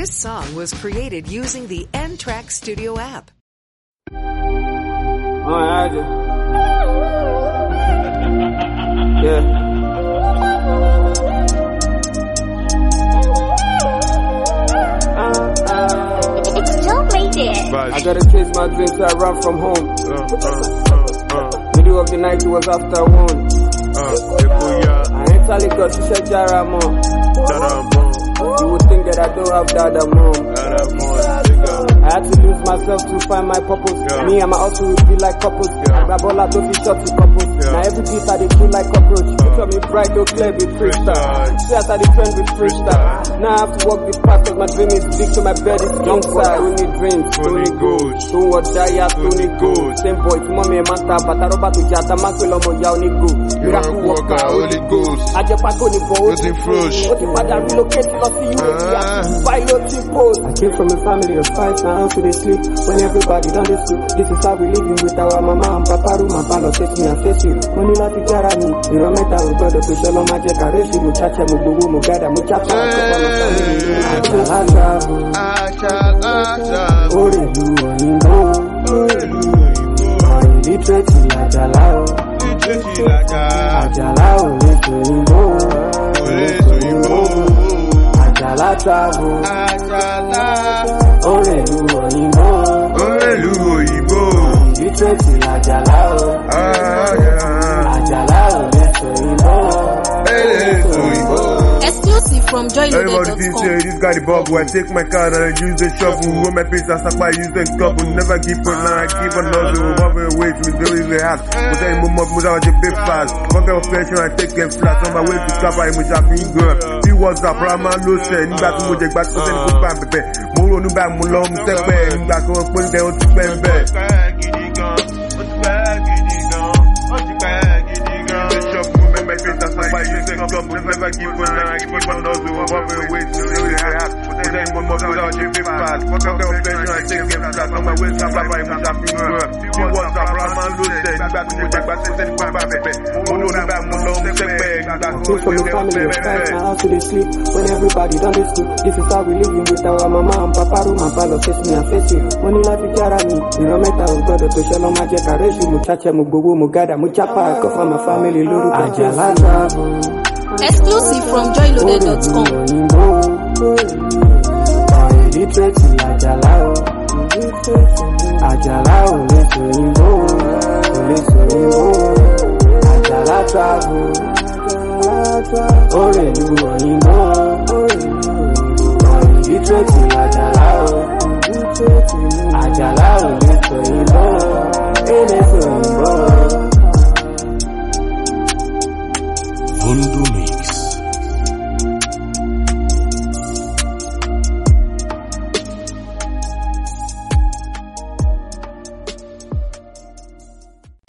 This song was created using the N-Track Studio app. I gotta chase my dreams, so I run from home. Middle of the night, it was after 1. I ain't telling God to share Jaramo. You would think that I don't have dad and mom. I had to lose myself to find my purpose. Me and my hustle will be like couples. Grab all out of the shot to couples. Now every beat I dey feel like cockroach. You tell me bright, don't clear with freestyle. See as I dey trend with freestyle. Now I have to walk the path cause my dream is big, so my bed is king size. Only dreams, Tony Gold. Don't watch Jaya, Tony Gold. Same boy, to mommy and manta, but I roba to jata, makwelo mo ya oni go. Miracle worker, Holy Ghost. I just pack on the boat. What if I relocate to see you? I came from a family of 5, now to they sleep. When everybody done this too. This is how we living with our mama and papa. Room and palo, face me and face you. Money la ti jara ni. You don't matter with God, to show my decoration. Muchacha, mubugu, mugada, muchacha. Ore you oyinbo. Illiterate ajalao. Ajalao le oyinbo. Ajala travel. Orelu oyinbo. Illiterate ajalao. Ajalao le oyinbo. Exclusive from Everybody joyloaded.com. thinks, yeah, this guy the bubble. I take my card and I use the shovel. Roll my face and stop by use the couple. Never keep on line, keep on nozzle. One way to do is the hat. But then move up, move out the big fast. One of fashion, I take them flat. On my way to Kappa, I'm with Japan girl. He was a Brahma, no say. Back to Mujek, back to the good pepe. Muro no back, Mulom, step back. Back on put them to spend back. Never keep on line, keep on nozzle. One way to do the hat. But then one more without the big fast. One of fashion, I take them flat. On my way to Kappa, I'm with Japan girl. He was a Brahma, no say. Back to Mujek, back to the good pepe. Muro no back, Mulom, step back. Came from a family of 5, now to they sleep. When everybody done this too. This is how we living with our mama and papa. Room and palo, face me and face you. Money la ti jara ni. You don't matter with God, to show my decoration. Muchacha, mubugu, mugada, muchapa. Go for my family, lulu, ajala travel. Exclusive from joyloaded.com. Illiterate ajalao. Ajalao le oyinbo. Ajala travel. Orelu oyinbo. Illiterate ajalao. Ajalao le oyinbo. Oyinbo. Vundumi.